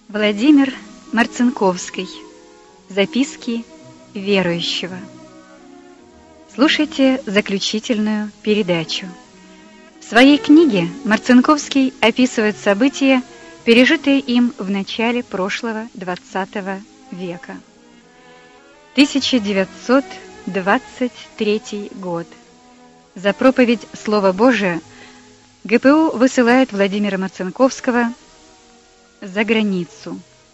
Владимир Марцинковский. Записки верующего. Слушайте заключительную передачу. В своей книге Марцинковский описывает события, пережитые им в начале прошлого XX века. 1923 год. За проповедь Слова Божия ГПУ высылает Владимира Марцинковского за границу.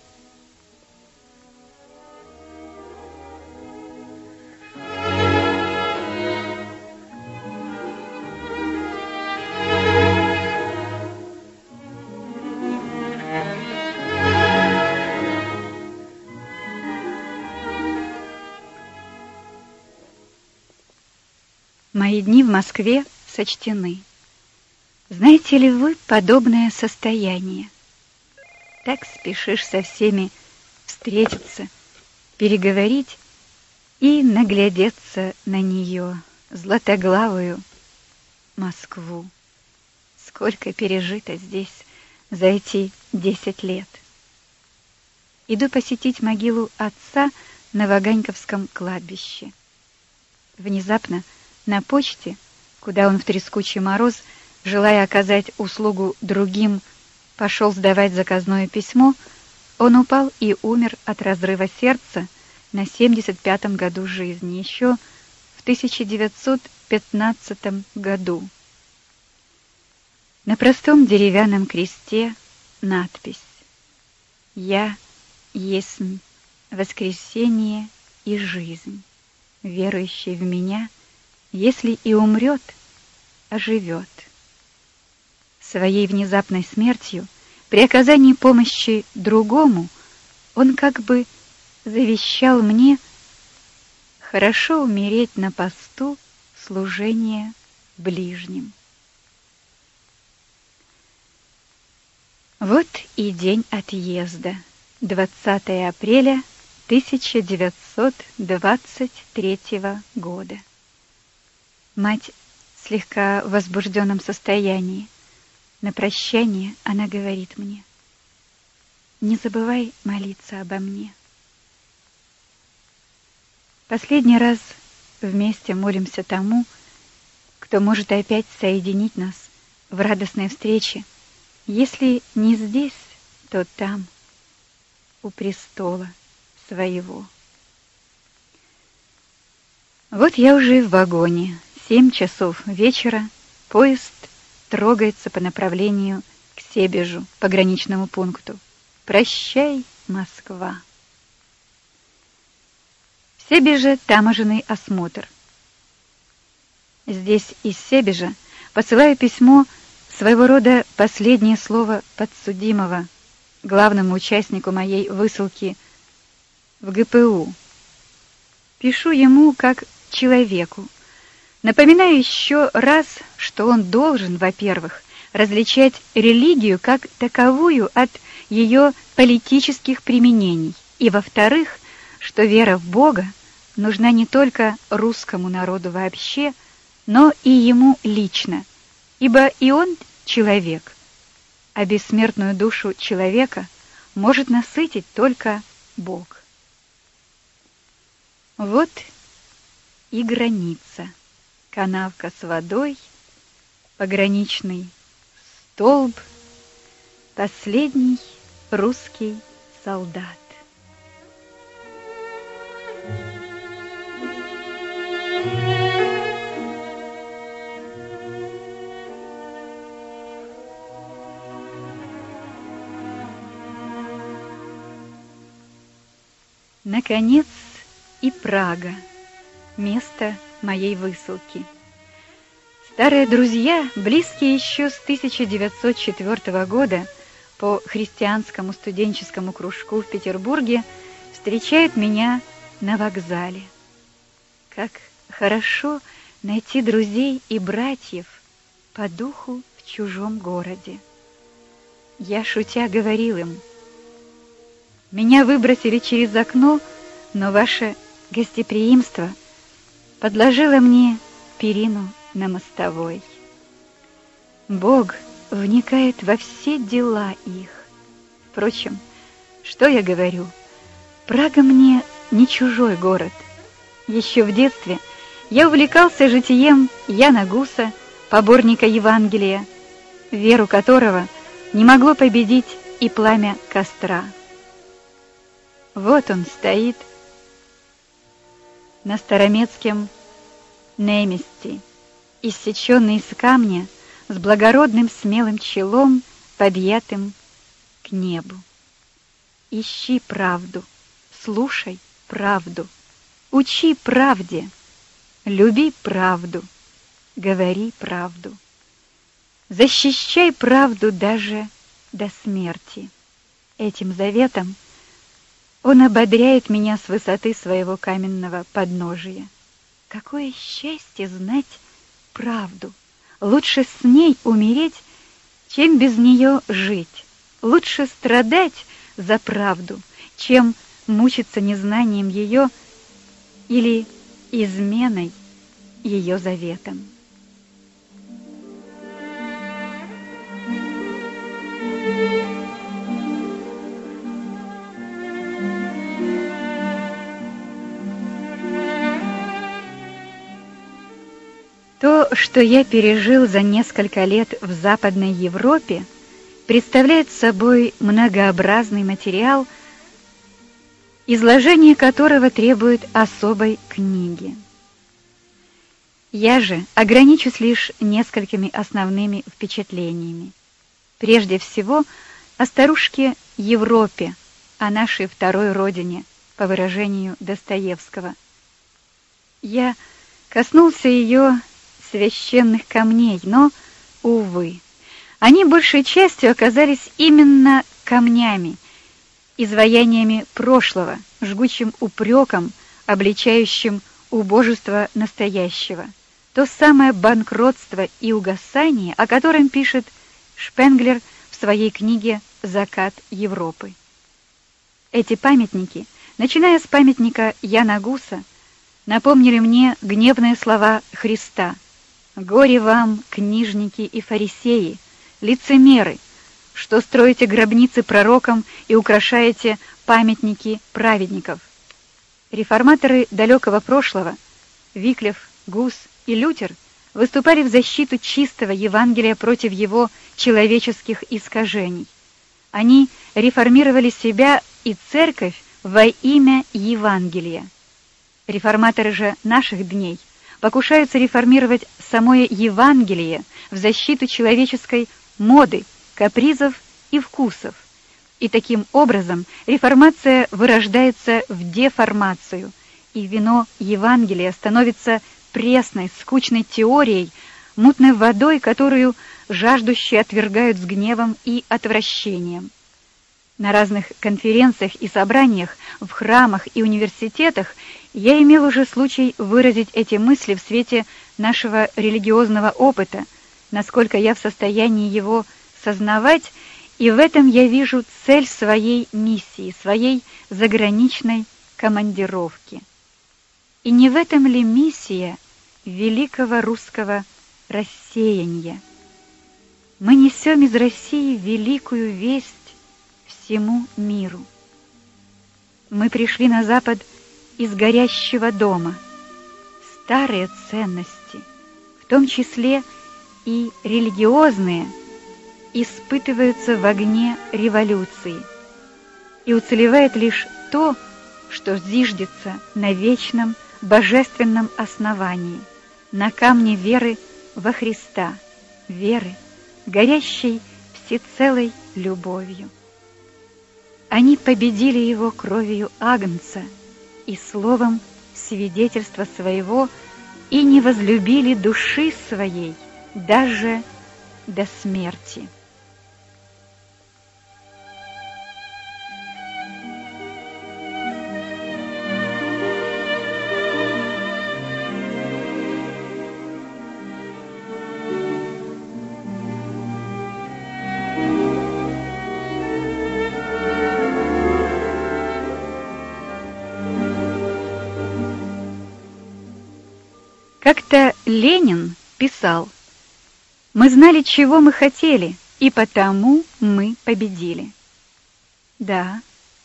Мои дни в Москве сочтены. Знаете ли вы подобное состояние? Так спешишь со всеми встретиться, переговорить и наглядеться на нее, златоглавую Москву. Сколько пережито здесь за эти 10 лет. Иду посетить могилу отца на Ваганьковском кладбище. Внезапно на почте, куда он в трескучий мороз, желая оказать услугу другим, пошел сдавать заказное письмо, он упал и умер от разрыва сердца на 75-м году жизни, еще в 1915 году. На простом деревянном кресте надпись: «Я есмь воскресение и жизнь, верующий в меня, если и умрет, оживет». Своей внезапной смертью, при оказании помощи другому, он как бы завещал мне хорошо умереть на посту служения ближним. Вот и день отъезда, 20 апреля 1923 года. Мать в слегка возбужденном состоянии. На прощание она говорит мне: «Не забывай молиться обо мне». Последний раз вместе молимся тому, кто может опять соединить нас в радостной встрече, если не здесь, то там, у престола своего. Вот я уже в вагоне, 7 часов вечера, поезд трогается по направлению к Себежу, пограничному пункту. Прощай, Москва. В Себеже таможенный осмотр. Здесь из Себежа посылаю письмо, своего рода последнее слово подсудимого, главному участнику моей высылки в ГПУ. Пишу ему как человеку. Напоминаю еще раз, что он должен, во-первых, различать религию как таковую от ее политических применений, и, во-вторых, что вера в Бога нужна не только русскому народу вообще, но и ему лично, ибо и он человек, а бессмертную душу человека может насытить только Бог. Вот и граница. Канавка с водой, пограничный столб, последний русский солдат. Наконец и Прага, место моей высылки. Старые друзья, близкие еще с 1904 года по христианскому студенческому кружку в Петербурге, встречают меня на вокзале. Как хорошо найти друзей и братьев по духу в чужом городе. Я, шутя, говорил им: «Меня выбросили через окно, но ваше гостеприимство подложило мне перину на мостовой. Бог вникает во все дела их. Впрочем, Что я говорю? Прага мне не чужой город. Еще в детстве я увлекался житием Яна Гуса, поборника Евангелия, веру которого не могло победить и пламя костра. Вот он стоит на староместском немести, иссеченный из камня, с благородным смелым челом, подъятым к небу. Ищи правду, слушай правду, учи правде, люби правду, говори правду. Защищай правду даже до смерти. Этим заветом он ободряет меня с высоты своего каменного подножия. Какое счастье знать правду! Лучше с ней умереть, чем без нее жить. Лучше страдать за правду, чем мучиться незнанием ее или изменой ее заветом. То, что я пережил за несколько лет в Западной Европе, представляет собой многообразный материал, изложение которого требует особой книги. Я же ограничусь лишь несколькими основными впечатлениями. Прежде всего, о старушке Европе, о нашей второй родине, по выражению Достоевского. Я коснулся ее священных камней, но, увы, они большей частью оказались именно камнями, изваяниями прошлого, жгучим упреком, обличающим убожество настоящего, то самое банкротство и угасание, о котором пишет Шпенглер в своей книге «Закат Европы». Эти памятники, начиная с памятника Яна Гуса, напомнили мне гневные слова Христа: «Горе вам, книжники и фарисеи, лицемеры, что строите гробницы пророкам и украшаете памятники праведников». Реформаторы далекого прошлого, Виклев, Гус и Лютер, выступали в защиту чистого Евангелия против его человеческих искажений. Они реформировали себя и церковь во имя Евангелия. Реформаторы же наших дней покушаются реформировать самое Евангелие в защиту человеческой моды, капризов и вкусов. И таким образом реформация вырождается в деформацию, и вино Евангелия становится пресной, скучной теорией, мутной водой, которую жаждущие отвергают с гневом и отвращением. На разных конференциях и собраниях, в храмах и университетах я имел уже случай выразить эти мысли в свете нашего религиозного опыта, насколько я в состоянии его сознавать, и в этом я вижу цель своей миссии, своей заграничной командировки. И не в этом ли миссия великого русского рассеяния? Мы несем из России великую весть всему миру. Мы пришли на Запад из горящего дома. Старые ценности, в том числе и религиозные, испытываются в огне революции, и уцелевает лишь то, что зиждется на вечном божественном основании, на камне веры во Христа, веры, горящей всецелой любовью. Они победили его кровью Агнца и словом свидетельства своего и не возлюбили души своей даже до смерти. Как-то Ленин писал: «Мы знали, чего мы хотели, и потому мы победили». Да,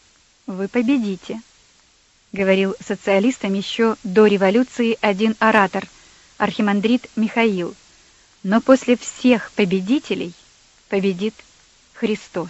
вы победите, говорил социалистам еще до революции один оратор, архимандрит Михаил. Но после всех победителей победит Христос.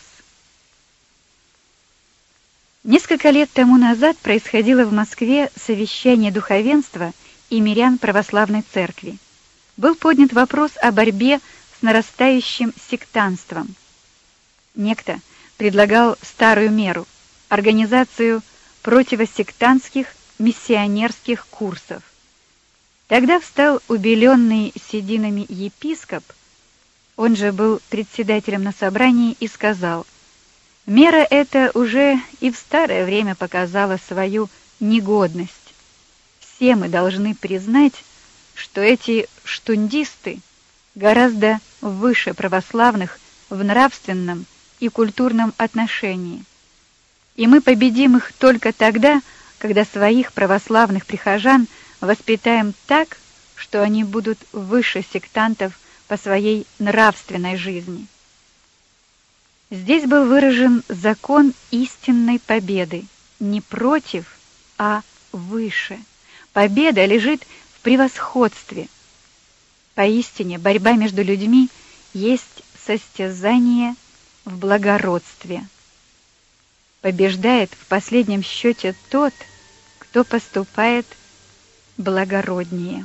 Несколько лет тому назад происходило в Москве совещание духовенства и мирян православной церкви. Был поднят вопрос о борьбе с нарастающим сектантством. Некто предлагал старую меру — организацию противосектантских миссионерских курсов. Тогда встал убеленный сединами епископ, он же был председателем на собрании, и сказал: «Мера эта уже и в старое время показала свою негодность. Все мы должны признать, что эти штундисты гораздо выше православных в нравственном и культурном отношении. И мы победим их только тогда, когда своих православных прихожан воспитаем так, что они будут выше сектантов по своей нравственной жизни». Здесь был выражен закон истинной победы, не против, а выше. Победа лежит в превосходстве. Поистине, борьба между людьми есть состязание в благородстве. Побеждает в последнем счете тот, кто поступает благороднее.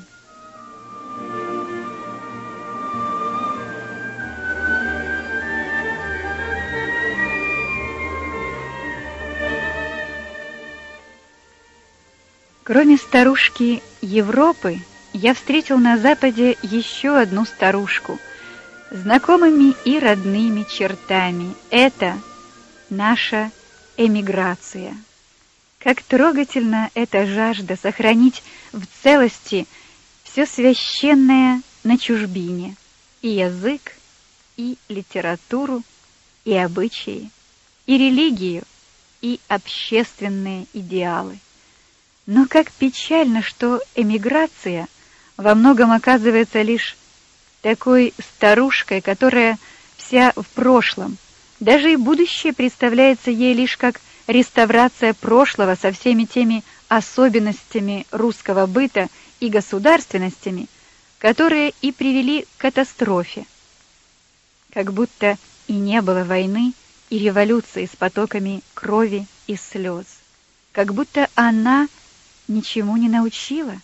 Кроме старушки Европы, я встретил на Западе еще одну старушку, знакомыми и родными чертами. Это наша эмиграция. Как трогательна эта жажда сохранить в целости все священное на чужбине: и язык, и литературу, и обычаи, и религию, и общественные идеалы. Но как печально, что эмиграция во многом оказывается лишь такой старушкой, которая вся в прошлом. Даже и будущее представляется ей лишь как реставрация прошлого со всеми теми особенностями русского быта и государственностями, которые и привели к катастрофе. Как будто и не было войны и революции с потоками крови и слез. Как будто она ничему не научила.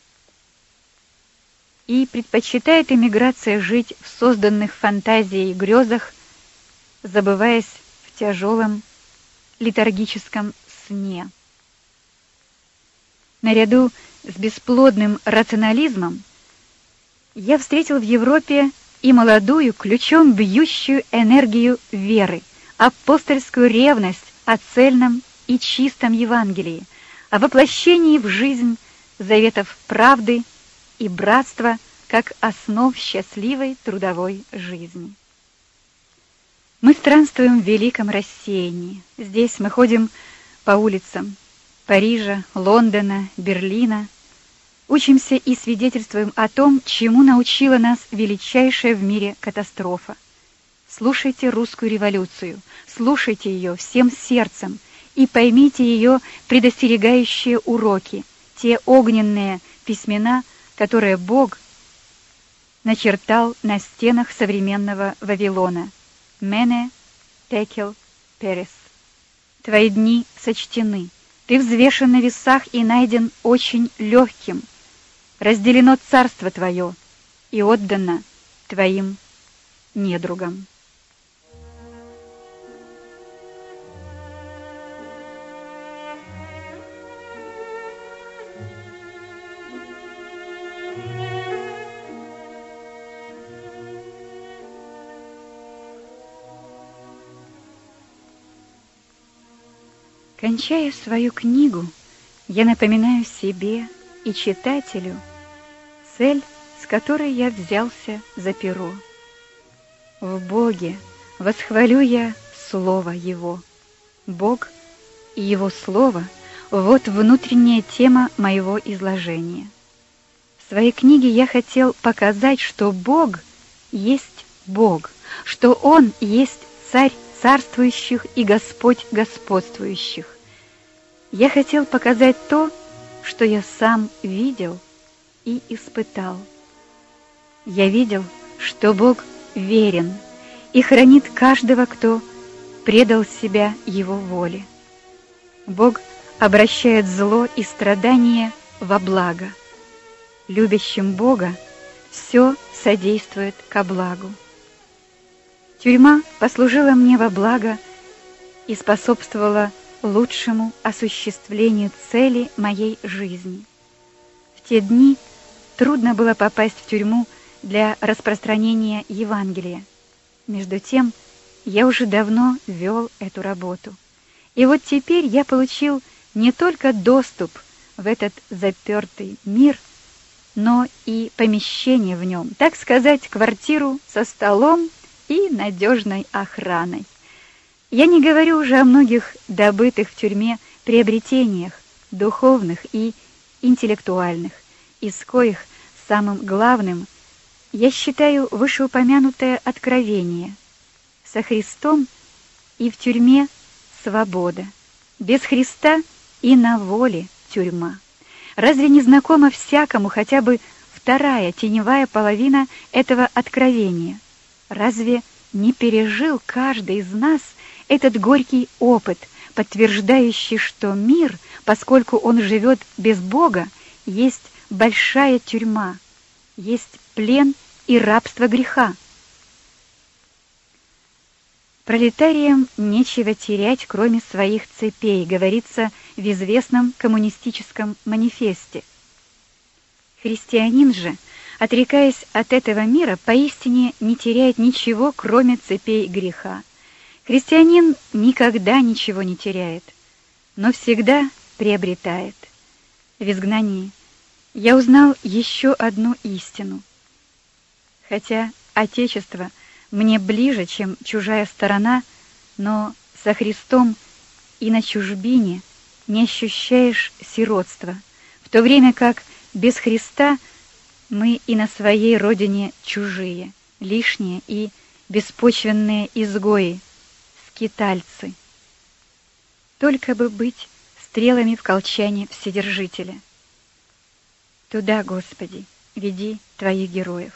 И предпочитает эмиграция жить в созданных фантазией грезах, забываясь в тяжелом летаргическом сне. Наряду с бесплодным рационализмом я встретил в Европе и молодую, ключом бьющую энергию веры, апостольскую ревность о цельном и чистом Евангелии, о воплощении в жизнь заветов правды и братства как основ счастливой трудовой жизни. Мы странствуем в великом рассеянии. Здесь мы ходим по улицам Парижа, Лондона, Берлина, учимся и свидетельствуем о том, чему научила нас величайшая в мире катастрофа. Слушайте русскую революцию, слушайте ее всем сердцем, и поймите ее предостерегающие уроки, те огненные письмена, которые Бог начертал на стенах современного Вавилона. Мене, Текел, Перес. Твои дни сочтены, ты взвешен на весах и найден очень легким. Разделено царство твое и отдано твоим недругам. Кончая свою книгу, я напоминаю себе и читателю цель, с которой я взялся за перо. В Боге восхвалю я Слово Его. Бог и Его Слово — вот внутренняя тема моего изложения. В своей книге я хотел показать, что Бог есть Бог, что Он есть Царь царствующих и Господь господствующих. Я хотел показать то, что я сам видел и испытал. Я видел, что Бог верен и хранит каждого, кто предал себя Его воле. Бог обращает зло и страдания во благо. Любящим Бога все содействует ко благу. Тюрьма послужила мне во благо и способствовала лучшему осуществлению цели моей жизни. В те дни трудно было попасть в тюрьму для распространения Евангелия. Между тем, я уже давно вел эту работу. И вот теперь я получил не только доступ в этот запертый мир, но и помещение в нем, так сказать, квартиру со столом и надежной охраной. Я не говорю уже о многих добытых в тюрьме приобретениях, духовных и интеллектуальных, из коих самым главным я считаю вышеупомянутое откровение. Со Христом и в тюрьме свобода, без Христа и на воле тюрьма. Разве не знакома всякому хотя бы вторая теневая половина этого откровения? Разве не пережил каждый из нас этот горький опыт, подтверждающий, что мир, поскольку он живет без Бога, есть большая тюрьма, есть плен и рабство греха? Пролетариям нечего терять, кроме своих цепей, говорится в известном коммунистическом манифесте. Христианин же, отрекаясь от этого мира, поистине не теряет ничего, кроме цепей греха. Христианин никогда ничего не теряет, но всегда приобретает. В изгнании я узнал еще одну истину. Хотя Отечество мне ближе, чем чужая сторона, но со Христом и на чужбине не ощущаешь сиротства, в то время как без Христа мы и на своей родине чужие, лишние и беспочвенные изгои, скитальцы. Только бы быть стрелами в колчане Вседержителя. Туда, Господи, веди Твоих героев.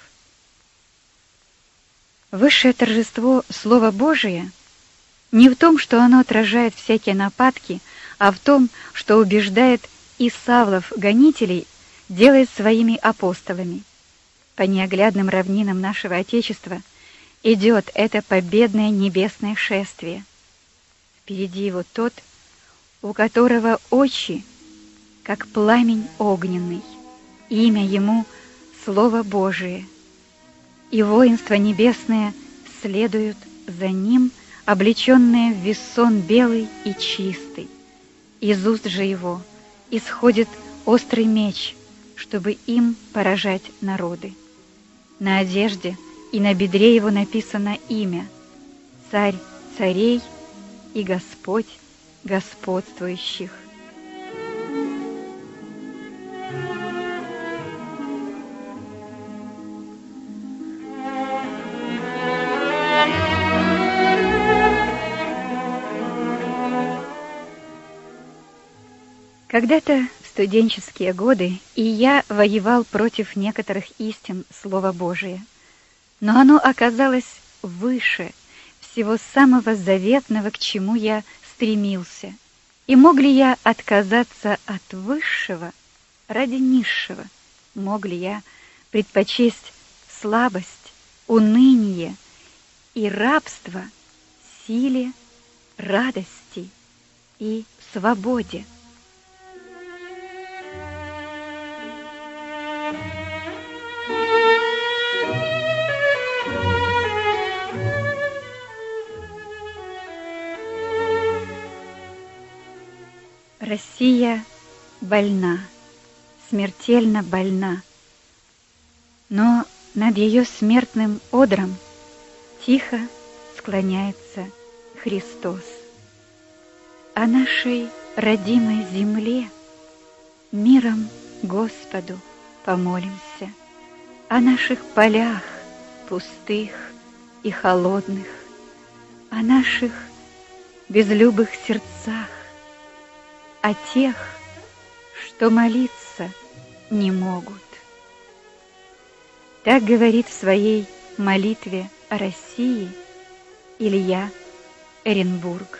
Высшее торжество Слова Божия не в том, что оно отражает всякие нападки, а в том, что убеждает и Савлов-гонителей делает своими апостолами. По неоглядным равнинам нашего Отечества идет это победное небесное шествие. Впереди его тот, у которого очи, как пламень огненный, имя ему — Слово Божие, и воинство небесное следуют за ним, облеченное в весон белый и чистый. Из уст же его исходит острый меч, чтобы им поражать народы. На одежде и на бедре его написано имя — Царь царей и Господь господствующих. Когда-то в студенческие годы и я воевал против некоторых истин Слова Божия, но оно оказалось выше всего самого заветного, к чему я стремился. И мог ли я отказаться от высшего ради низшего? Мог ли я предпочесть слабость, уныние и рабство силе, радости и свободе? Россия больна, смертельно больна, но над ее смертным одром тихо склоняется Христос. О нашей родимой земле миром Господу помолимся, о наших полях пустых и холодных, о наших безлюбых сердцах, о тех, что молиться не могут. Так говорит в своей молитве о России Илья Эренбург.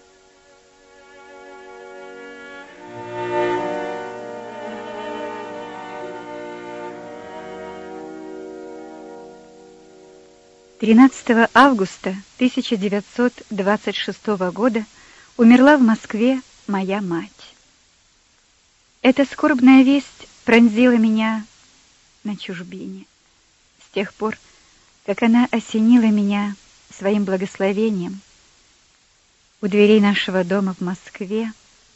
«13 августа 1926 года умерла в Москве моя мать. Эта скорбная весть пронзила меня на чужбине. С тех пор, как она осенила меня своим благословением у дверей нашего дома в Москве,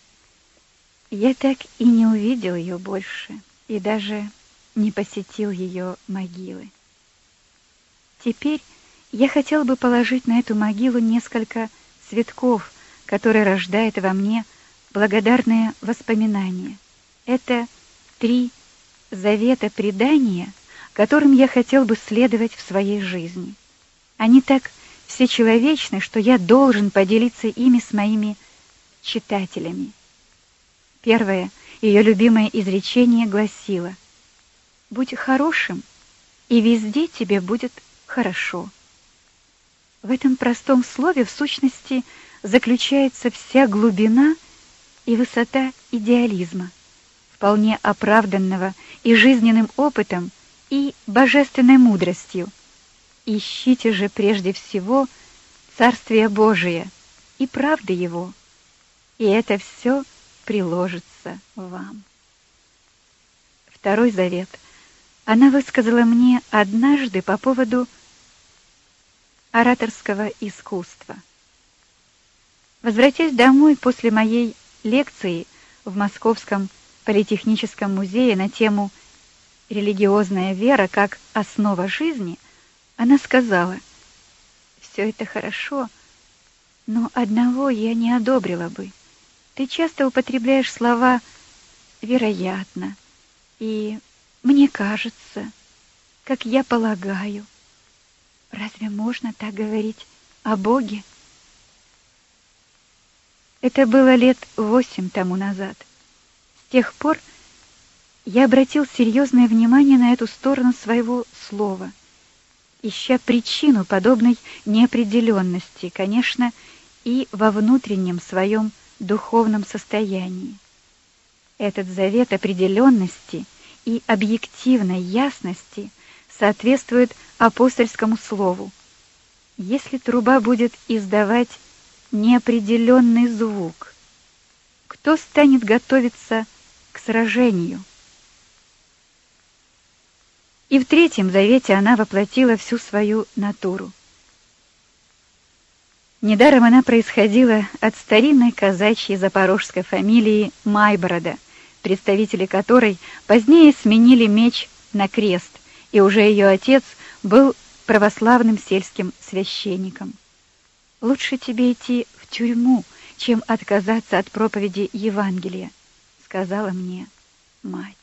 я так и не увидел ее больше и даже не посетил ее могилы. Теперь я хотел бы положить на эту могилу несколько цветков, которые рождают во мне благодарные воспоминания. Это 3 завета предания, которым я хотел бы следовать в своей жизни. Они так всечеловечны, что я должен поделиться ими с моими читателями. Первое, ее любимое изречение гласило: «Будь хорошим, и везде тебе будет хорошо». В этом простом слове, в сущности, заключается вся глубина и высота идеализма, вполне оправданного и жизненным опытом, и божественной мудростью. Ищите же прежде всего Царствие Божие и правды Его, и это все приложится вам. Второй завет она высказала мне однажды по поводу ораторского искусства. Возвратясь домой после моей лекции в Московском политехническом музее на тему «Религиозная вера как основа жизни», она сказала: «Все это хорошо, но одного я не одобрила бы. Ты часто употребляешь слова «вероятно» и «мне кажется», «как я полагаю». Разве можно так говорить о Боге?» Это было лет 8 тому назад. С тех пор я обратил серьезное внимание на эту сторону своего слова, ища причину подобной неопределенности, конечно, и во внутреннем своем духовном состоянии. Этот завет определенности и объективной ясности соответствует апостольскому слову. Если труба будет издавать неопределенный звук, кто станет готовиться к сражению? И в Третьем завете она воплотила всю свою натуру. Недаром она происходила от старинной казачьей запорожской фамилии Майборода, представители которой позднее сменили меч на крест, и уже ее отец был православным сельским священником. «Лучше тебе идти в тюрьму, чем отказаться от проповеди Евангелия», — сказала мне мать.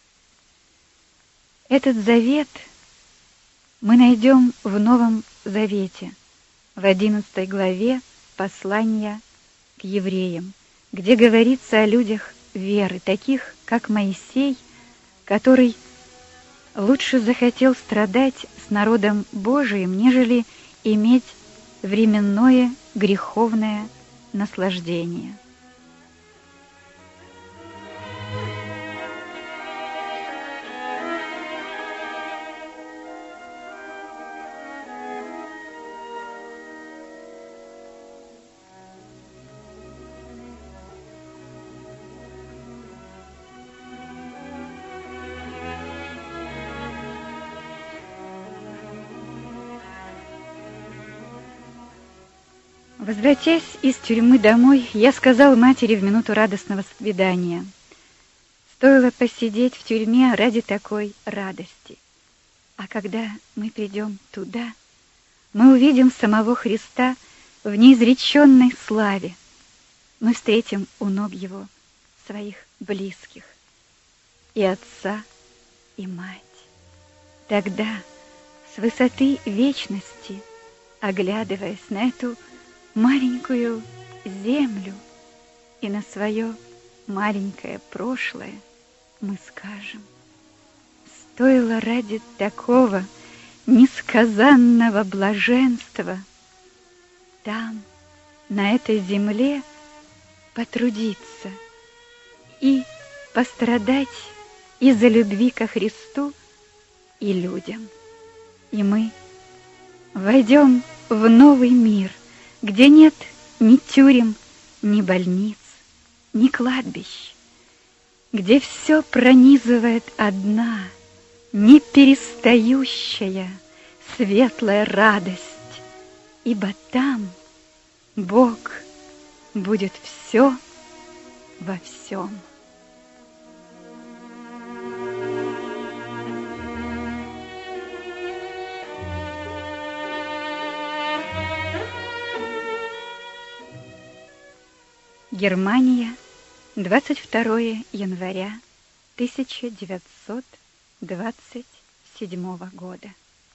Этот завет мы найдем в Новом Завете, в 11 главе послания к евреям, где говорится о людях веры, таких как Моисей, который лучше захотел страдать с народом Божиим, нежели иметь временное греховное наслаждение. Возвратясь из тюрьмы домой, я сказал матери в минуту радостного свидания: стоило посидеть в тюрьме ради такой радости. А когда мы придем туда, мы увидим самого Христа в неизреченной славе. Мы встретим у ног Его своих близких, и отца, и мать. Тогда, с высоты вечности, оглядываясь на эту маленькую землю и на свое маленькое прошлое, мы скажем: стоило ради такого несказанного блаженства там, на этой земле, потрудиться и пострадать из-за любви ко Христу и людям. И мы войдем в новый мир, где нет ни тюрем, ни больниц, ни кладбищ, где все пронизывает одна неперестающая светлая радость, ибо там Бог будет все во всем. Германия, 22 января 1927 года.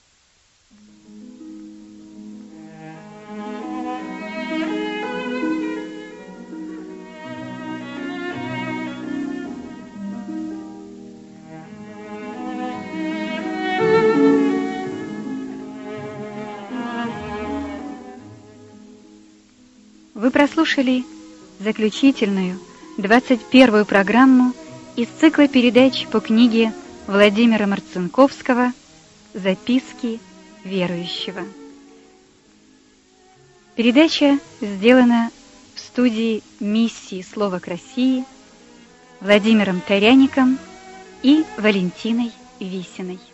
Вы прослушали заключительную, 21-ю программу из цикла передач по книге Владимира Марцинковского «Записки верующего». Передача сделана в студии миссии «Слово к России» Владимиром Таряником и Валентиной Висиной.